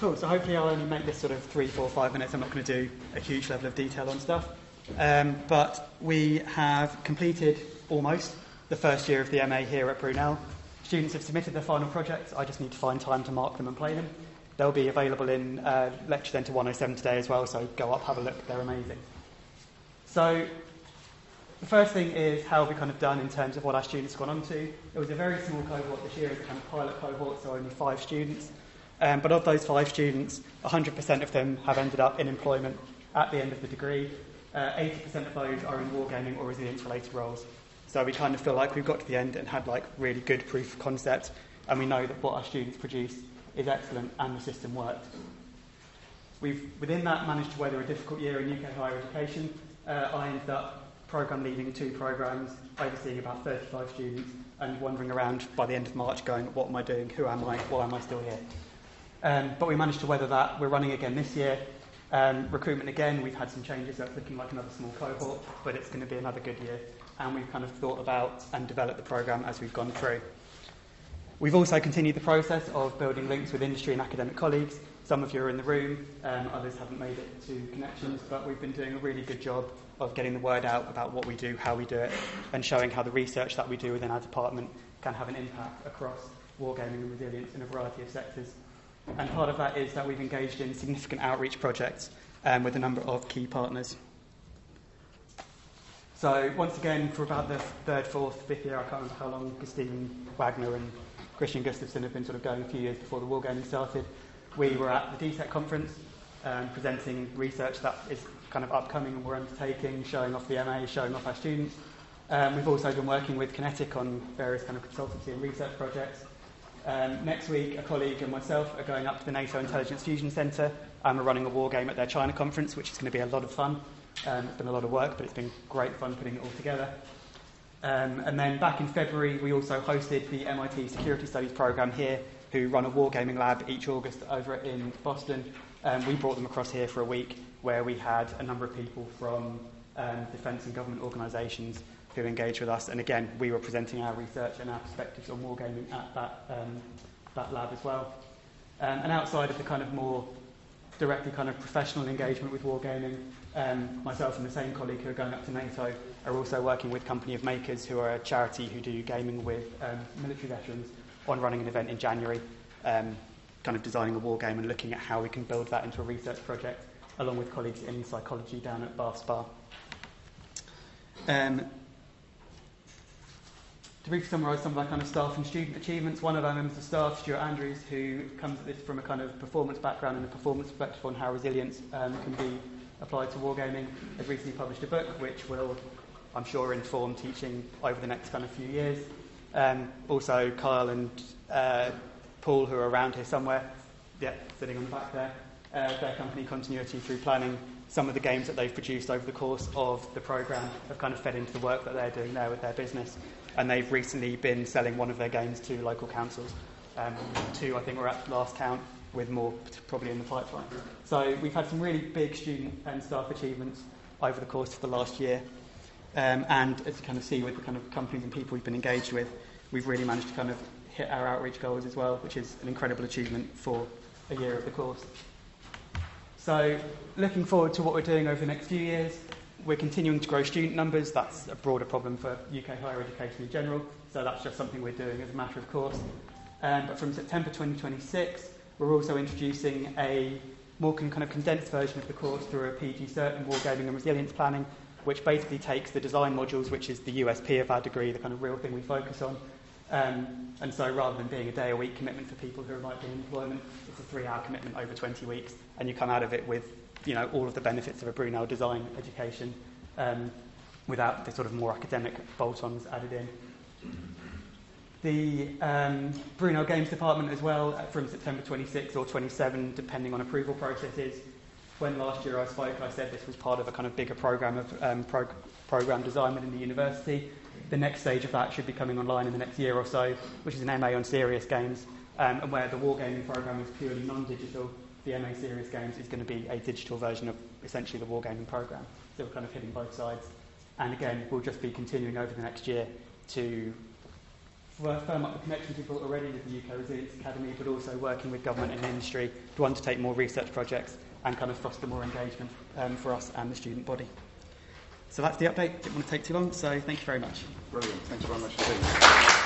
Cool, so hopefully I'll only make this sort of 3, 4, 5 minutes. I'm not going to do a huge level of detail on stuff. But we have completed almost the first year of the MA here at Brunel. Students have submitted their final projects. I just need to find time to mark them and play them. They'll be available in Lecture Centre 107 today as well, so go up, have a look. They're amazing. So the first thing is how have we kind of done in terms of what our students have gone on to. It was a very small cohort this year, as a kind of pilot cohort, so only 5 students. But of those 5 students, 100% of them have ended up in employment at the end of the degree. 80% of those are in wargaming or resilience-related roles. So we kind of feel like we've got to the end and had like really good proof of concept, and we know that what our students produce is excellent and the system worked. We've, within that, managed to weather a difficult year in UK higher education. I ended up programme leading 2 programmes, overseeing about 35 students, and wandering around by the end of March going, what am I doing, who am I, why am I still here? But we managed to weather that. We're running again this year. Recruitment again, we've had some changes, so it's looking like another small cohort, but it's going to be another good year. And we've kind of thought about and developed the programme as we've gone through. We've also continued the process of building links with industry and academic colleagues. Some of you are in the room, others haven't made it to Connections, but we've been doing a really good job of getting the word out about what we do, how we do it, and showing how the research that we do within our department can have an impact across wargaming and resilience in a variety of sectors. And part of that is that we've engaged in significant outreach projects with a number of key partners. So once again, for about the 3rd, 4th, 5th year, I can't remember how long Stephen Wagner and Christian Gustafsson have been sort of going a few years before the wargaming started. We were at the DSEC conference presenting research that is kind of upcoming and we're undertaking, showing off the MA, showing off our students. We've also been working with Kinetic on various kind of consultancy and research projects. Next week, a colleague and myself are going up to the NATO Intelligence Fusion Centre and we're running a war game at their China conference, which is going to be a lot of fun. It's been a lot of work, but it's been great fun putting it all together. And then back in February, we also hosted the MIT Security Studies programme here, who run a wargaming lab each August over in Boston. We brought them across here for a week, where we had a number of people from defence and government organisations who engaged with us. And again, we were presenting our research and our perspectives on wargaming at that lab as well. And outside of the kind of more directly kind of professional engagement with wargaming, myself and the same colleague who are going up to NATO are also working with Company of Makers, who are a charity who do gaming with military veterans, on running an event in January, kind of designing a war game and looking at how we can build that into a research project, along with colleagues in psychology down at Bath Spa. To briefly summarise some of our kind of staff and student achievements, one of our members of staff, Stuart Andrews, who comes at this from a kind of performance background and a performance perspective on how resilience can be applied to wargaming, has recently published a book which will, I'm sure, inform teaching over the next kind of few years. Also, Kyle and Paul, who are around here somewhere, sitting on the back there, their company Continuity Through Planning, some of the games that they've produced over the course of the programme have kind of fed into the work that they're doing there with their business. And they've recently been selling one of their games to local councils. 2, I think, were at last count, with more probably in the pipeline. So we've had some really big student and staff achievements over the course of the last year. And as you kind of see with the kind of companies and people we've been engaged with, we've really managed to kind of hit our outreach goals as well, which is an incredible achievement for a year of the course. So looking forward to what we're doing over the next few years, we're continuing to grow student numbers. That's a broader problem for UK higher education in general, so that's just something we're doing as a matter of course. But from September 2026, we're also introducing a more kind of condensed version of the course through a PG Cert in Wargaming and Resilience Planning, which basically takes the design modules, which is the USP of our degree, the kind of real thing we focus on. And so rather than being a day-a-week commitment for people who might be in employment, it's a 3-hour commitment over 20 weeks, and you come out of it with, you know, all of the benefits of a Brunel design education without the sort of more academic bolt-ons added in. The Brunel Games Department as well, from September 26 or 27, depending on approval processes. When last year I spoke, I said this was part of a kind of bigger programme of programme design within the university. The next stage of that should be coming online in the next year or so, which is an MA on serious games, and where the wargaming programme is purely non-digital, the MA serious games is going to be a digital version of essentially the wargaming programme. So we're kind of hitting both sides. And again, we'll just be continuing over the next year to firm up the connections we've built already with the UK Resilience Academy, but also working with government and industry to undertake more research projects and kind of foster more engagement for us and the student body. So that's the update. Didn't want to take too long, so thank you very much. Brilliant. Thank you very much indeed.